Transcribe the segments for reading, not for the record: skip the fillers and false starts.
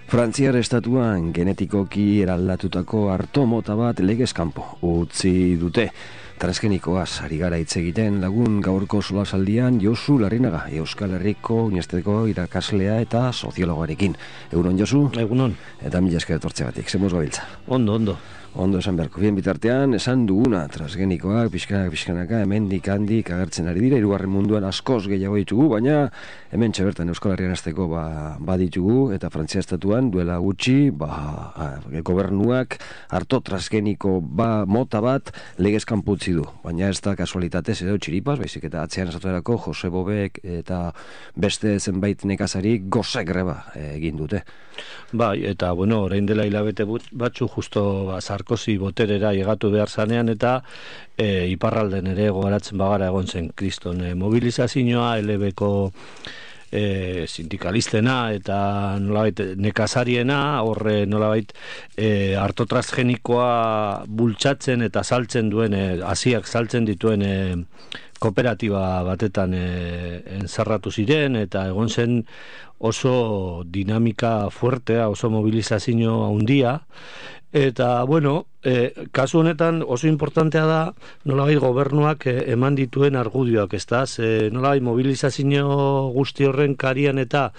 Frantziar estatuan genetikoki eraldatutako arto mota bat legez kanpo utzi dute. Transgenikoaz ari gara hitz egiten lagun gaurko solasaldian Josu Larrinaga, Euskal Herriko Unibertsitateko irakaslea eta soziologoarekin. Egunon Josu? Egunon. Eta mila esker etortzeagatik, zemuz gabiltza. Ondo esan beharko. Bien bitartean, esan duguna transgenikoak, pixkanaka, hemendik handik agertzen ari dira, hirugarren munduan askoz gehiago ditugu, baina hemen txabertan Euskal Herrian hasteko baditugu, eta Frantzia estatuan duela gutxi, gobernuak arto transgeniko mota bat legez kanpo utzi du. Baina ez da kasualitatez edo txiripaz, baizik eta atzean esatuerako Jose Bobek eta beste zenbait nekazari gose greba egin dute. Bai, eta orain dela hilabete batzu justo Sarkozy boterera llegatu behar zanean eta iparralden ere gogaratzen bagara egon zen kriston mobilizazioa, LB-ko sindikalistena eta nolabait nekazariena, horre nolabait arto transgenikoa bultzatzen eta saltzen duen, hasiak saltzen dituen kooperatiba batetan enzarratu ziren, eta egon zen oso dinamika fuertea, oso mobilizazio handia, eta kasu honetan oso importantea da nolabait gobernuak eman dituen argudioak, ezta? Nolabait mobilizazio guzti horren karian eta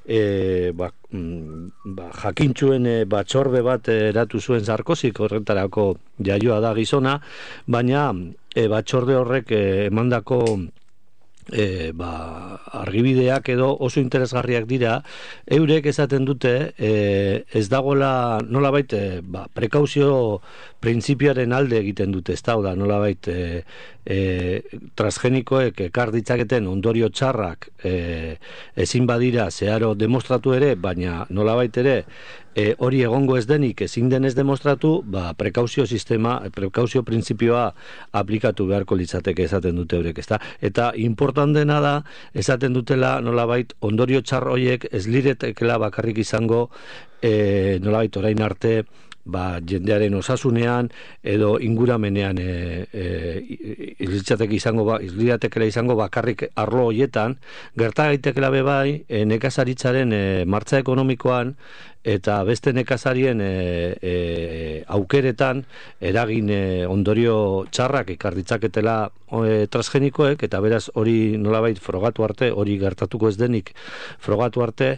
jakintzuen batzorde bat eratu zuen Sarkozyk, horretarako jaioa da gizona, baina batzorde horrek emandako argibideak edo oso interesgarriak dira. Eurek esaten dute ez dagoela nolabait prekauzio printzipioaren alde egiten dute, ez da, nolabait transgenikoek ekar ditzaketen ondorio txarrak ezin badira zeharo demostratu ere, baina nolabait ere hori egongo ez denik ezin denez demostratu, prekauzio prekauzio printzipioa aplikatu beharko litzateke esaten dute eurek, ezta? Eta importantena da esaten dutela nolabait ondorio txar horiek ez liretekela bakarrik izango nolabait orain arte jendearen osasunean edo inguramenean izliatekela izango bakarrik arlo hoietan, gerta gaitekela bebai nekazaritzaren martza ekonomikoan eta beste nekazarien aukeretan eragin ondorio txarrak ekar ditzaketela transgenikoek, eta beraz hori nolabait frogatu arte, hori gertatuko ez denik frogatu arte,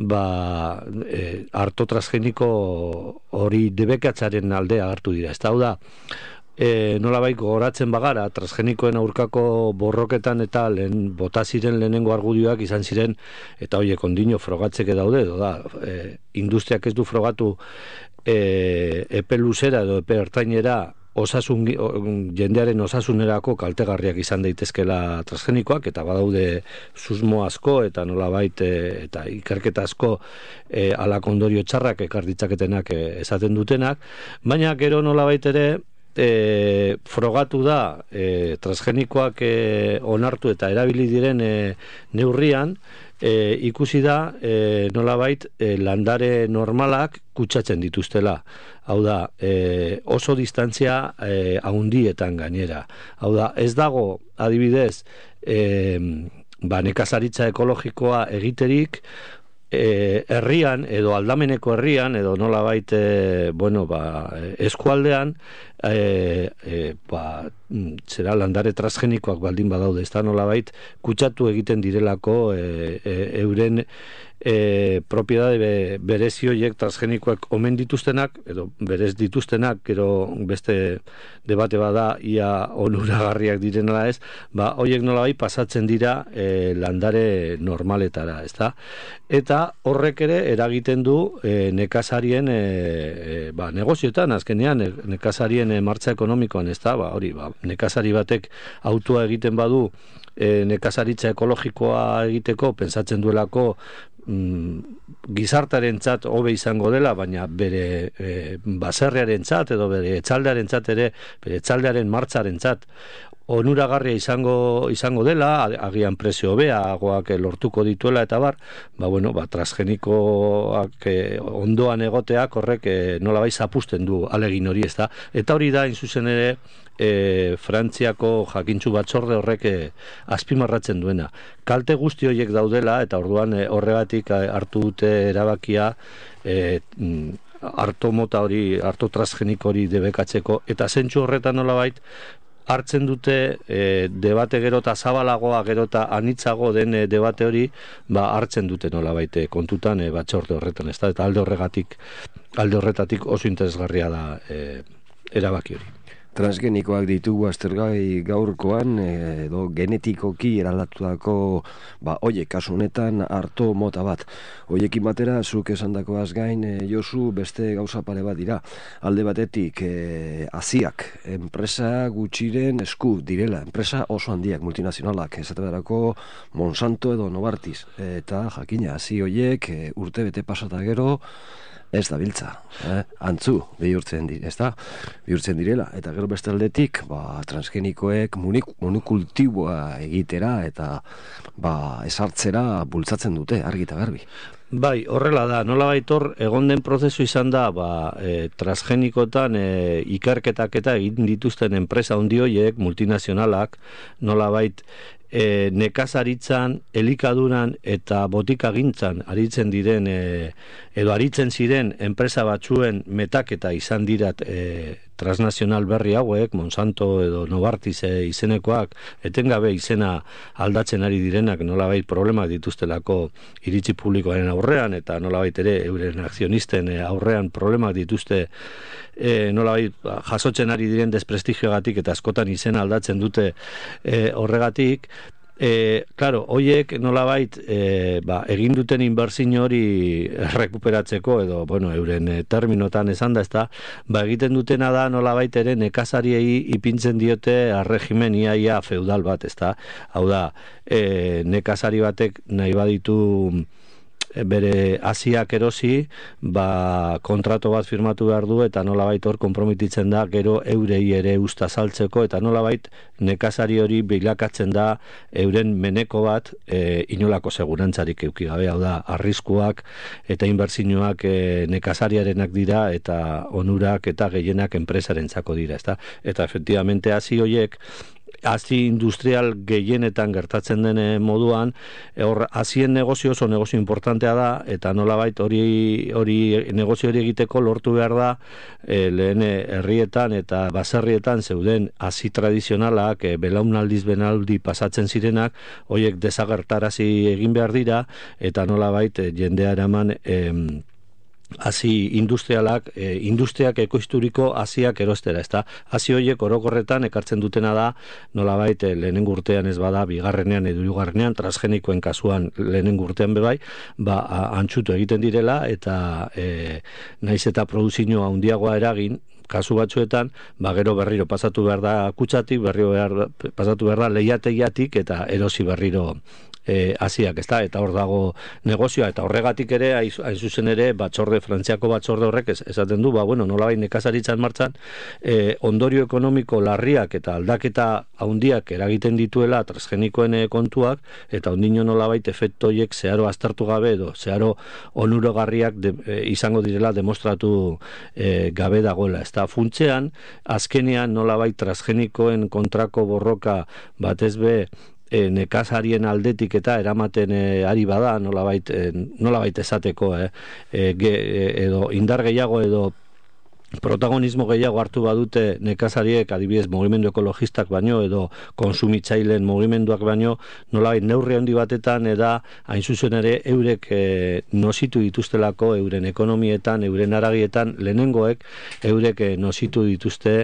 arto transgeniko hori debekatzaren aldea hartu dira. Ez da, nolabait gogoratzen bagara, transgenikoen aurkako borroketan eta bota ziren lehenengo argudioak izan ziren, eta horiek ondino frogatzeke daude, industriak ez du frogatu epe luzera edo epe ertainera jendearen osasunerako kaltegarriak izan daitezkela transgenikoak, eta badaude susmo asko eta nolabait eta ikerketa asko halako ondorio txarrak ekar ditzaketenak esaten dutenak, baina gero nolabait ere frogatu da transgenikoak onartu eta erabili diren neurrian, ikusi da nolabait landare normalak kutsatzen dituztela. Hau da, oso distantzia handietan gainera. Hau da, ez dago adibidez nekazaritza ekologikoa egiterik herrian edo aldameneko herrian edo nolabait eskualdean zera landare transgenikoak baldin badaude, ez da nolabait kutsatu egiten direlako euren propiedade berezioiek transgenikoak omen dituztenak edo berez dituztenak, gero beste debate bada ia onuragarriak direnela ez, horiek nolabait pasatzen dira landare normaletara, ez da? Eta horrek ere eragiten du nekazarien negozioetan, azkenean nekazarien martza ekonomikoan, ez da? Nekazari batek autoa egiten badu nekazaritza ekologikoa egiteko, pentsatzen duelako gizartarentzat hobe izango dela, baina bere baserriarentzat edo bere etxaldearentzat ere, bere etxaldearen martzarentzat onuragarria izango dela, agian prezio hobeagoak lortuko dituela eta bar, transgenikoak ondoan egoteak horrek nolabait zapusten du alegin hori, ezta? Eta hori da, zuzen ere, Frantziako jakintsu batzorde horrek azpimarratzen duena. Kalte guzti horiek daudela, eta orduan horregatik hartu dute erabakia arto mota hori, arto transgeniko hori debekatzeko, eta zentsu horretan nolabait hartzen dute debate gero eta zabalagoa gero eta anitzago den debate hori hartzen dute nolabait kontutan batzorde horretan, ez da? Eta alde horretatik oso interesgarria da erabaki hori. Transgenikoak ditugu aztergai gaurkoan, edo genetikoki eralatutako, oiek, kasu honetan, arto mota bat. Oiekin batera, zuk esandakoaz gain, Josu, beste gauza pare bat dira. Alde batetik, haziak, enpresa gutxiren esku direla, enpresa oso handiak, multinazionalak, esatetarako Monsanto edo Novartis. Eta jakina, hazi oiek, urte bete pasata gero, ez da biltza, antzu bihurtzen direla, eta gero beste aldetik transgenikoek monokultiboa egitera eta esartzera bultzatzen dute, argi eta garbi. Bai, horrela da, nolabait hor egon den prozesu izan da transgenikotan ikerketak eta egin dituzten enpresa handi horiek, multinazionalak, nolabait nekazaritzan, elikaduran eta botikagintzan aritzen diren edo aritzen ziren enpresa batzuen metaketa izan dirat transnazional berri hauek, Monsanto edo Novartis izenekoak, etengabe izena aldatzen ari direnak nolabait problemak dituztelako iritzi publikoaren aurrean eta nolabait ere euren akzionisten aurrean problemak dituzte nolabait jasotzen ari diren desprestigioagatik eta askotan izena aldatzen dute horregatik. Claro, hoiek nolabait egin duten inbertsio hori rekuperatzeko edo, euren terminotan esan da, ezta, egiten dutena da nolabait ere nekazariei ipintzen diote arregimen iaia feudal bat, ezta. Hau da, nekazari batek nahi baditu bere haziak erosi, kontrato bat firmatu behar du eta nolabait hor konprometitzen da gero eurei ere usta saltzeko eta nolabait nekazari hori bilakatzen da euren meneko bat inolako segurantzarik eduki gabe, hau da, arriskuak eta inbertsioak nekazariarenak dira eta onurak eta gehienak enpresarentzako dira, ezta? Eta efectivamente hazi horiek hazi industrial gehienetan gertatzen den moduan, hazien negozio oso negozio importantea da, eta nolabait hori negozio hori egiteko lortu behar da lehen herrietan eta baserrietan zeuden hazi tradizionalak, belaunaldiz benaldi pasatzen zirenak, horiek desagertarazi egin behar dira, eta nolabait jendea eraman hazi industrialak, industriak ekoizturiko haziak erostera, ezta? Hazi horiek orokorretan ekartzen dutena da, nolabait lehenengo urtean ez bada, bigarrenean edo hirugarrenean, transgenikoen kasuan lehenengo urtean bebai, antxutu egiten direla, eta naiz eta produzio handiagoa eragin, kasu batzuetan, gero berriro pasatu behar da kutsatik, pasatu behar da leihategiatik, eta erosi berriro haziak, ezta? Eta hor dago negozioa, eta horregatik ere, hain zuzen ere, Frantziako batzorde horrek esaten du, nolabait nekazaritzan martxan, ondorio ekonomiko larriak eta aldaketa handiak eragiten dituela transgenikoen kontuak, eta ondino nolabait efektoiek zeharo aztertu gabe edo zeharo onurogarriak izango direla demostratu gabe dagoela. Ezta funtzean, azkenean nolabait transgenikoen kontrako borroka batez be nekazarien aldetik eta eramaten ari bada, nolabait esateko, edo indar gehiago edo protagonismo gehiago hartu badute nekazariek, adibidez mugimendu ekologistak baino edo konsumitzaileen mugimenduak baino, nolabait neurri handi batetan eda hain zuzen ere eurek nositu dituztelako euren ekonomietan, euren haragietan, lehenengoek eurek nositu dituzte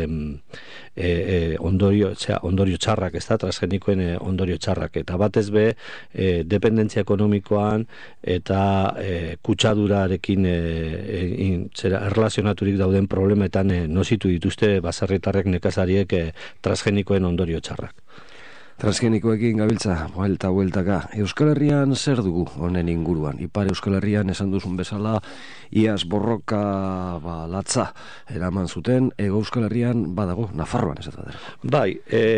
ondorio txarrak, ez da, transgenikoen ondorio txarrak, eta batez be dependentzia ekonomikoan eta kutsadurarekin erlazionaturik dauden problemetan nositu dituzte baserritarrek nekazariek transgenikoen ondorio txarrak. Transgenikoekin gabiltza, bueltaka. Euskal Herrian zer dugu honen inguruan? Ipar Euskal Herrian esan duzun bezala, iaz borroka latza eraman zuten, Hego Euskal Herrian badago, Nafarroan ez da. Bai,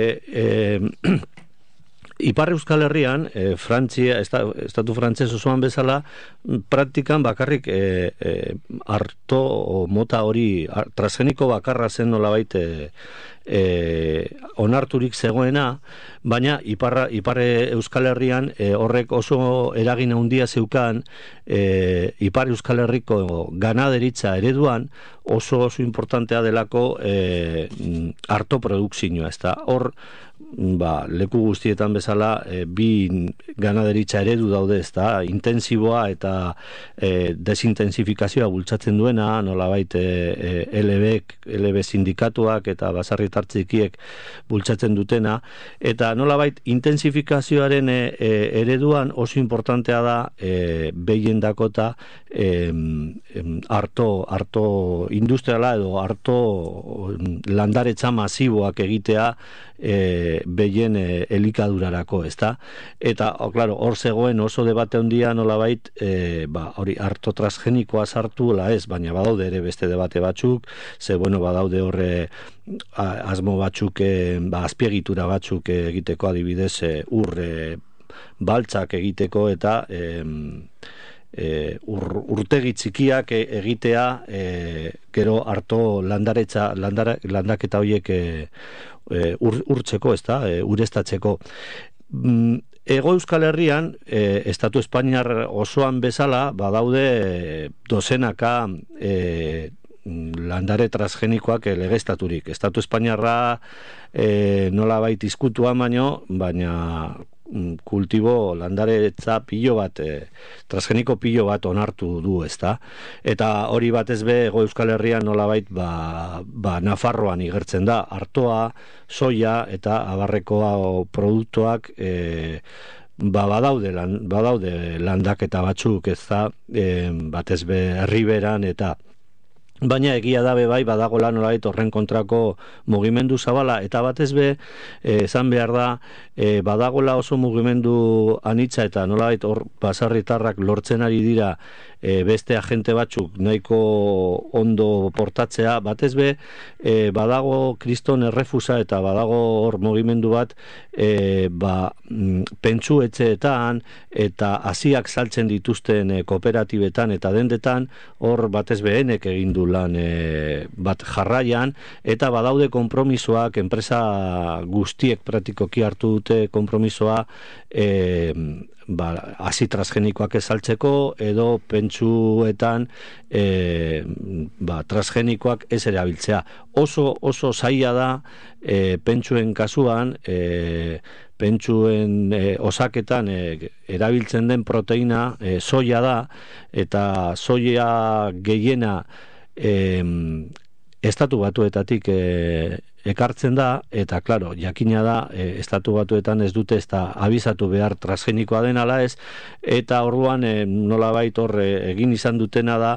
Ipar Euskal Herrian, Frantzia, estatu frantzes osoan bezala, praktikan bakarrik arto mota hori, transgeniko bakarra zen nolabait onarturik zegoena, baina Ipar Euskal Herrian horrek oso eragin handia zeukan Ipar Euskal Herriko ganaderitza ereduan oso importantea delako arto produkzioa, ezta? Hor leku guztietan bezala bi ganaderitza eredu daude, ezta? Intensiboa eta desintensifikazioa bultzatzen duena, nolabait LB sindikatuak eta basarritar txikiek bultzatzen dutena, eta nolabait intensifikazioaren ereduan oso importantea da behien dakota arto industriala edo arto landaretza masiboak egitea behien elikadurarako, ezta? Eta, claro, hor zegoen oso debate handia nolabait hori arto transgenikoa sartu la ez, baina badaude ere beste debate batzuk, badaude horre asmo batzuk, azpiegitura batzuk egiteko, adibidez baltzak egiteko eta urtegi txikiak egitea gero arto landaketa horiek urtzeko, ezta, ureztatzeko. Hego Euskal Herrian, Estatu Espainiar osoan bezala, badaude dozenaka landare transgenikoak legeztaturik. Estatu Espainiarra nolabait izkutua baina kultibo landaretza transgeniko pilo bat onartu du, ezta? Eta hori batez be Hego Euskal Herrian nolabait Nafarroan igertzen da, artoa, soia eta abarreko produktuak badaude landaketa batzuk, ezta? Batez be herriberan eta baina egia dabe badagola nolabait horren kontrako mugimendu zabala, eta batez be esan behar da badagola oso mugimendu anitza eta nolabait hor basarritarrak lortzen ari dira beste agente batzuk nahiko ondo portatzea, batez be badago kriston errefusa eta badago hor mugimendu bat pentsu etxeetan eta hasiak saltzen dituzten kooperatibetan eta dendetan hor batez be enek egin du lan bat jarraian, eta badaude konpromisoak, enpresa guztiek praktikoki hartu dute konpromisoa hasi transgenikoak esaltzeko edo pentsuetan transgenikoak ez erabiltzea. Oso zaila da pentsuen kasuan pentsuen osaketan erabiltzen den proteina soia da, eta soia gehiena Estatu Batuetatik ekartzen da, eta claro, jakina da Estatu Batuetan ez dute ez da abizatu behar transgenikoa den ala ez, eta orduan nolabait hor egin izan dutena da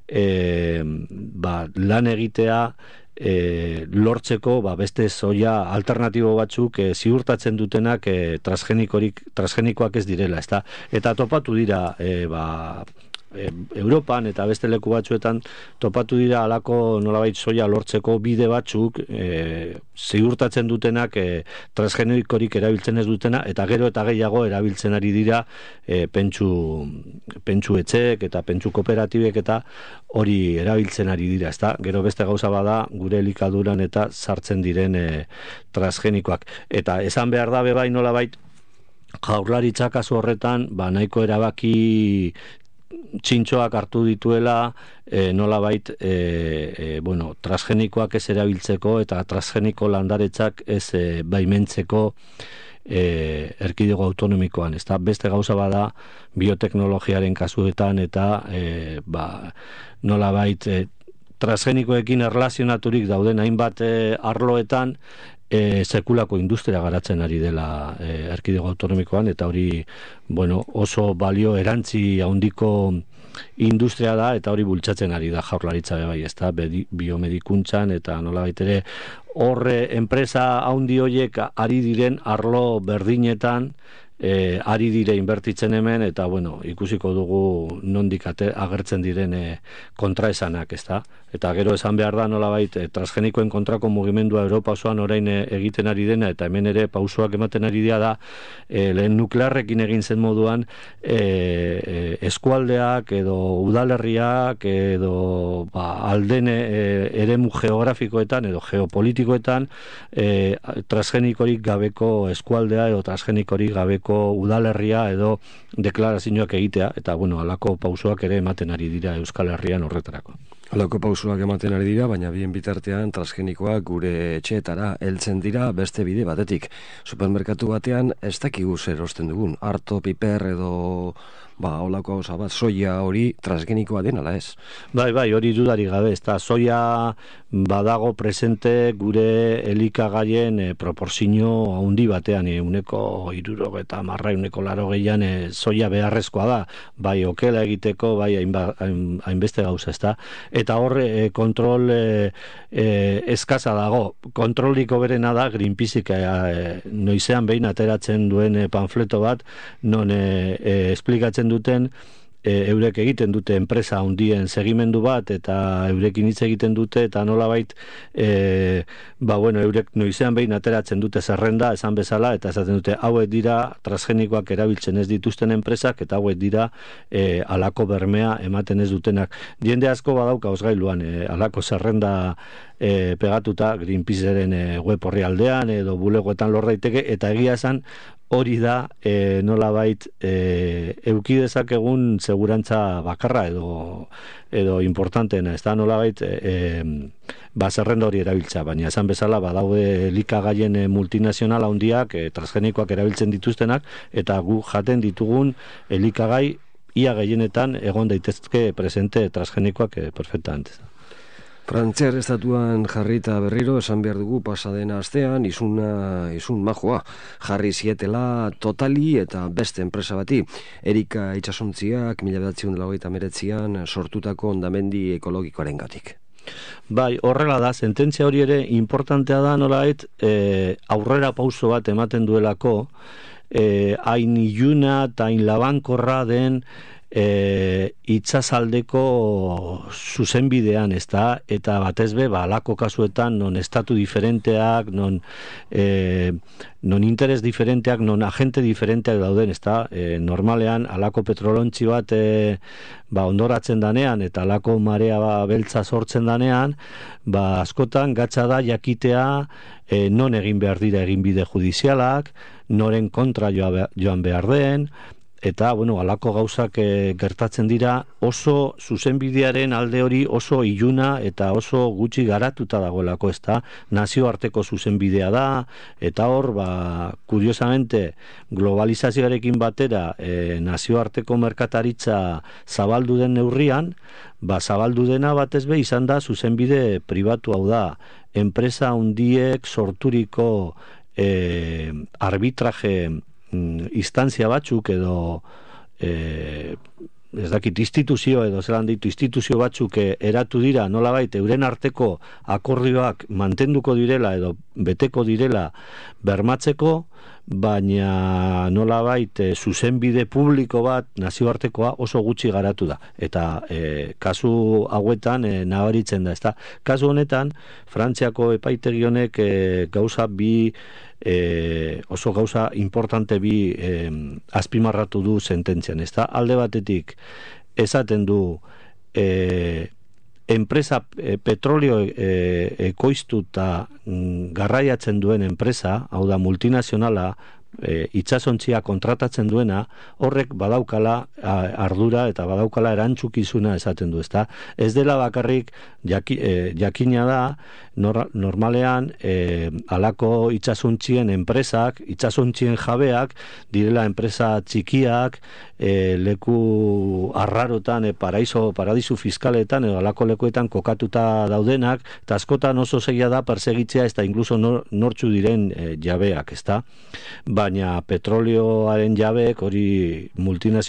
lan egitea lortzeko beste soia alternatibo batzuk ziurtatzen dutenak transgenikoak ez direla, ezta? Eta topatu dira Europan eta beste leku batzuetan topatu dira halako nolabait soia lortzeko bide batzuk ziurtatzen dutenak transgenikorik erabiltzen ez dutena, eta gero eta gehiago erabiltzen ari dira pentsu etxeek eta pentsu kooperatibek eta hori erabiltzen ari dira, ezta? Gero beste gauza bada gure elikaduran eta sartzen diren transgenikoak. Eta esan behar da bai nolabait Jaurlaritzak kasu horretan nahiko erabaki txintxoak hartu dituela nolabait transgenikoak ez erabiltzeko eta transgeniko landaretzak ez baimentzeko erkidego autonomikoan, ezta? Beste gauza bada bioteknologiaren kasuetan eta nolabait transgenikoekin erlazionaturik dauden hainbat arloetan sekulako industria garatzen ari dela erkidego autonomikoan, eta hori oso balio erantzi handiko industria da, eta hori bultzatzen ari da Jaurlaritza bai, ezta, biomedikuntzan, eta nolabait ere horre enpresa handi horiek ari diren arlo berdinetan, ari dire inbertitzen hemen, eta bueno, ikusiko dugu nondik agertzen diren kontraesanak, ezta? Eta gero esan behar da nolabait transgenikoen kontrako mugimendua Europa osoan orain egiten ari dena, eta hemen ere pausoak ematen ari dira da, lehen nuklearrekin egin zen moduan eskualdeak edo udalerriak edo alden eremu geografikoetan edo geopolitikoetan transgenikorik gabeko eskualdea edo transgenikorik gabeko udalerria edo deklarazioak egitea, eta bueno, halako pausoak ere ematen ari dira Euskal Herrian horretarako. Halako pausoak ematen ari dira, baina bien bitartean transgenikoak gure etxeetara heltzen dira beste bide batetik. Supermerkatu batean ez dakigu zer erosten dugun, arto, piper edo holako gauza bat, soia hori transgenikoa den, ala ez? Bai, hori dudari gabe, ezta soia badago presente gure elikagaien proporzio handi batean, 160-180 soia beharrezkoa da, bai okela egiteko, bai hainbeste gauza, ezta? Eta hor kontrol eskasa dago, kontrolik hoberena da Greenpeaceik noizean behin ateratzen duen panfleto bat, non esplikatzen duten eurek egiten dute enpresa handien segimendu bat, eta eurekin hitz egiten dute, eta nolabait eurek noizean behin ateratzen dute zerrenda esan bezala, eta esaten dute hauek dira transgenikoak erabiltzen ez dituzten enpresak, eta hauek dira halako bermea ematen ez dutenak. Jende asko badauka osgailuan halako zerrenda pegatuta Greenpeaceren web orrialdean edo bulegoetan lor daiteke, eta egia esan hori da nolabait euki dezakegun segurantza bakarra edo importanteena, ez da nolabait zerrenda hori erabiltza, baina esan bezala badaude elikagaien multinazional handiak transgenikoak erabiltzen dituztenak, eta gu jaten ditugun elikagai ia gehienetan egon daitezke presente transgenikoak perfectamente. Frantziar estatuan jarrita berriro, esan behar dugu pasadena astean, izun majoa, jarri zietela Totali eta beste enpresa bati. Erika itsasontziak 1989an sortutako hondamendi ekologikoaren gatik. Bai, horrela da, sententzia hori ere importantea da nolait, aurrera pauso bat ematen duelako, hain iluna eta hain labankorra den itsasaldeko zuzenbidean, ezta, eta batez be, halako kasuetan non estatu diferenteak, non interes diferenteak, non agente diferenteak dauden, ezta, normalean halako petrolontzi bat ondoratzen danean, eta halako marea beltza sortzen danean, askotan gatza da jakitea non egin behar dira eginbide judizialak, noren kontra joan behar den, eta, halako gauzak gertatzen dira, oso zuzenbidearen alde hori oso iluna eta oso gutxi garatuta dagoelako, ezta, nazioarteko zuzenbidea da, eta hor, kuriosamente, globalizazioarekin batera nazioarteko merkataritza zabaldu den neurrian, zabaldu dena batez be izan da zuzenbide pribatu, hau da, enpresa handiek sorturiko arbitraje instantzia batzuk edo ez dakit instituzio edo zelan ditu instituzio batzuk eratu dira nolabait euren arteko akordioak mantenduko direla edo beteko direla bermatzeko, baina nolabait zuzenbide publiko bat nazioartekoa oso gutxi garatu da, eta kasu hauetan nabaritzen da, ezta. Kasu honetan Frantziako epaitegi honek gauza bi oso gauza importante bi azpimarratu du sententzian, ezta. Alde batetik esaten du enpresa petrolio ekoiztuta garraiatzen duen enpresa, hau da multinazionala, itsasontzia kontratatzen duena, horrek badaukala ardura eta badaukala erantzukizuna esaten du, ezta. Ez dela bakarrik jakina da, normalean halako itsasontzien enpresak, itsasontzien jabeak direla enpresa txikiak, leku arrarotan, paradisu fiskaletan edo halako lekuetan kokatuta daudenak, eta askotan oso zaila da persegitzea, eta inkluso nortzu diren jabeak, ezta. Baina petrolioaren jabeek, hori multinazional handi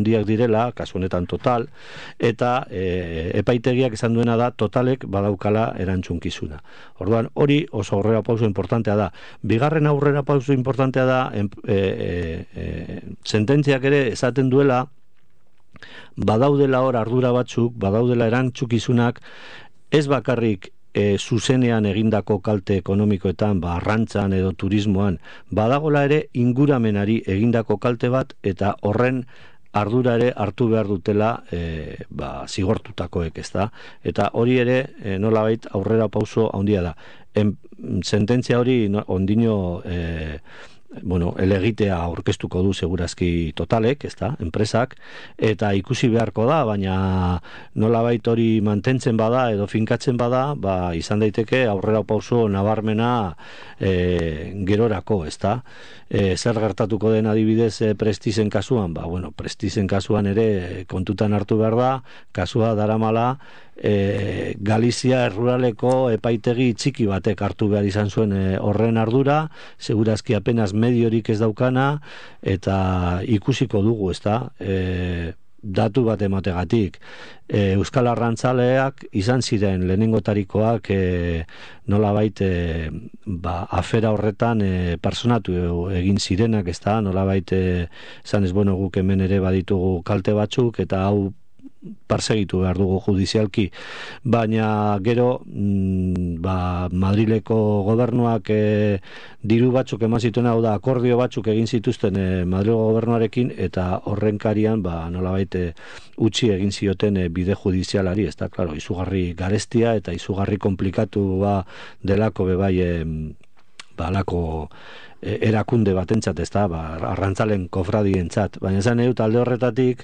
handiak direla, kasu honetan Total, eta epaitegiak esan duena da Totalek badaukala erantzunkizuna. Orduan, hori oso aurrera pauso importantea da. Bigarren aurrera pauso importantea da, sententziak ere esaten duela, badaudela hor ardura batzuk, badaudela erantzukizunak, ez bakarrik zuzenean egindako kalte ekonomikoetan, arrantzan edo turismoan, badagola ere inguramenari egindako kalte bat, eta horren ardura ere hartu behar dutela zigortutakoek, ezta? Eta hori ere nolabait aurrera pauso handia da. Sententzia hori ondino elegitea aurkeztuko du segurazki Totalek, ezta, enpresak, eta ikusi beharko da, baina nolabait hori mantentzen bada edo finkatzen bada, izan daiteke aurrera pauso nabarmena gerorako, ezta. Zer gertatuko den adibidez Prestizen kasuan? Prestizen kasuan ere kontutan hartu behar da, kasua daramala Galizia erruraleko epaitegi txiki batek hartu behar izan zuen horren ardura, segurazki apenas mediorik ez daukana, eta ikusiko dugu, ezta, datu bat emategatik. Euskal Arrantzaleak izan ziren lehenengotarikoak nolabait afera horretan personatu egin zirenak, ezta, nolabait esan ez guk hemen ere baditugu kalte batzuk, eta hau persegitu behar dugu judizialki, baina gero Madrileko gobernuak diru batzuk eman zituen, hau da akordio batzuk egin zituzten Madrileko gobernuarekin, eta horrenkarian nolabait utzi egin zioten bide judizialari, ez da, klaro, izugarri garestia eta izugarri komplikatu delako bebai alako erakunde batentzat, ez da, arrantzalen kofradientzat, baina esan edut alde horretatik,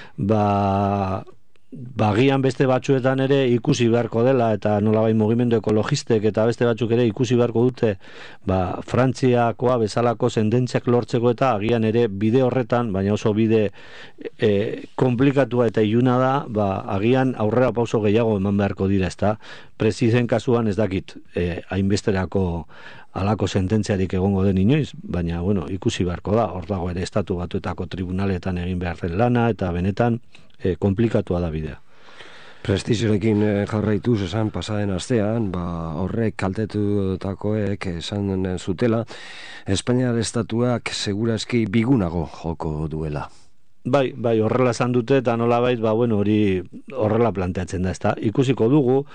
gian beste batzuetan ere ikusi beharko dela, eta nolabait mugimendu ekologistek eta beste batzuk ere ikusi beharko dute, Frantziakoa bezalako sententziak lortzeko, eta agian ere bide horretan, baina oso bide komplikatua eta iluna da, agian aurrera pauso gehiago eman beharko dira, ez da. Presizen kasuan ez dakit hainbesterako alako sententziarik egongo den inoiz, baina, ikusi beharko da, hor dago ere estatu batuetako tribunaletan egin behar den lana, eta benetan komplikatua da bidea. Prestizorekin jarraituz esan pasaden astean, horrek kaltetutakoek esan zutela, Espainiar estatuak segurazki bigunago joko duela. Bai, horrela esan dute, eta nolabait, hori horrela planteatzen da, ezta. Ikusiko dugu,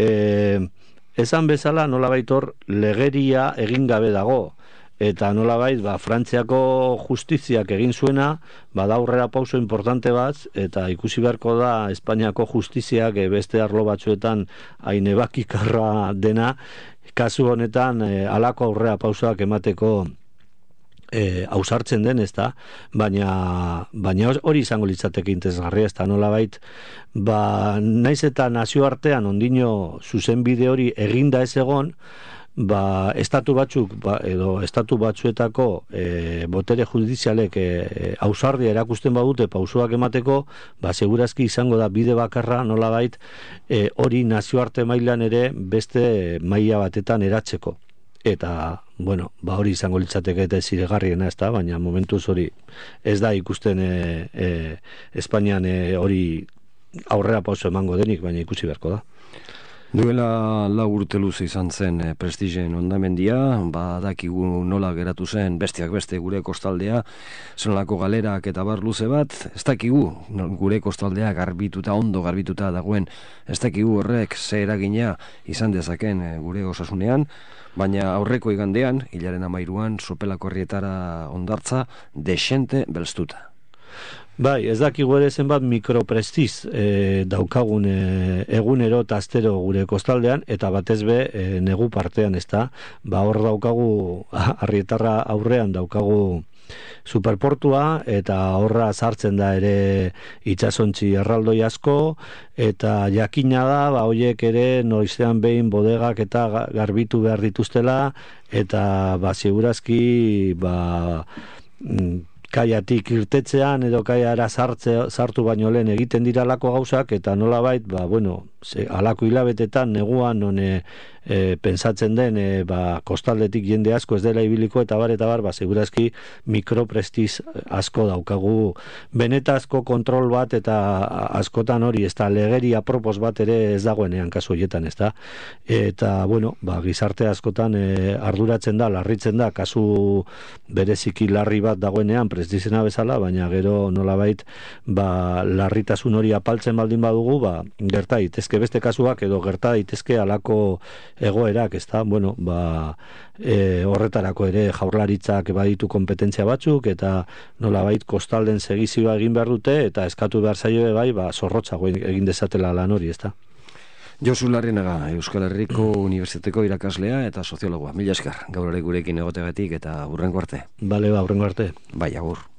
esan bezala nolabait hor legeria egin gabe dago, eta nolabait Frantziako justiziak egin zuena, da aurrera pauso importante bat, eta ikusi beharko da Espainiako justiziak beste arlo batzuetan hain ebakikarra dena, kasu honetan alako aurrera pausoak emateko ausartzen den, ezta, baina hori izango litzateke interesgarria, ezta, nolabait, naiz eta nazioartean ondino zuzenbide hori eginda ez egon, estatu batzuk edo estatu batzuetako botere judizialek ausardia erakusten badute pausoak emateko, segurazki izango da bide bakarra nolabait hori nazioarte mailan ere beste maila batetan eratzeko. Eta, hori izango litzateke eta ziregarriena, ez da, baina momentuz hori ez da ikusten Espainian hori aurrera pauso emango denik, baina ikusi beharko da. Duela 4 urte luze izan zen Prestizen hondamendia, dakigu nola geratu zen besteak beste gure kostaldea, zenolako galerak eta bar luze bat, ez dakigu gure kostaldea ondo garbituta dagoen, ez dakigu horrek ze eragina izan dezaken gure osasunean, baina aurreko igandean, hilaren 13an, Sopelako herrietara hondartza desente belztuta. Bai, ez dakigu ere zenbat mikroprestiz daukagun egunero eta astero gure kostaldean, eta batez be negu partean, ez da, hor daukagu, Arrietarra aurrean daukagu superportua, eta horra sartzen da ere itsasontzi erraldoi asko, eta jakina da, horiek ere noizean behin bodegak eta garbitu behar dituztela, eta segurazki kaiatik irtetzean edo kaiara sartu baino lehen egiten diralako gauzak, eta nolabait, alako hilabetetan neguan non pensatzen den kostaldetik jende asko ez dela ibiliko eta bar, segurazki mikroprestiz asko daukagu benetazko kontrol bat eta askotan hori, ez da legeri apropos bat ere ez dagoenean kasu horietan, ez da. Eta, bueno, gizarte askotan arduratzen da, larritzen da, kasu bereziki larri bat dagoenean prestizena bezala, baina gero nolabait larritasun hori apaltzen baldin badugu, gerta daitezke beste kasuak edo gerta daitezke halako egoerak, ez da, bueno, horretarako ere jaurlaritzak baditu kompetentzia batzuk eta nolabait kostalden segizioa egin behar dute eta eskatu behar zaio bai, zorrotzago egin dezatela lan hori, ez da. Josu Larrinaga, Euskal Herriko Unibertsitateko irakaslea eta soziologoa. Mila esker, gaur ere gurekin egotegatik eta hurrengo arte. Bale, hurrengo arte. Bai, agur.